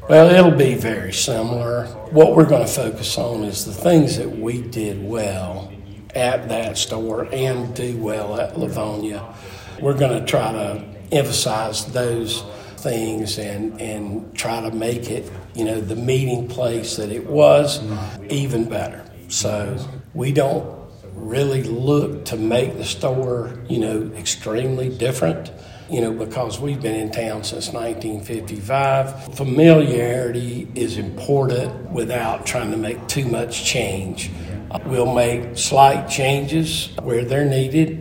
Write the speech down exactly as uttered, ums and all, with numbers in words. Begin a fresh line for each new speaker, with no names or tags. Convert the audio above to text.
Well, it'll be very similar. What we're going to focus on is the things that we did well at that store and do well at Livonia. We're going to try to emphasize those things and, and try to make it, you know, the meeting place that it was even better. So we don't really look to make the store, you know, extremely different, you know, because we've been in town since nineteen fifty-five. Familiarity is important without trying to make too much change. We'll make slight changes where they're needed,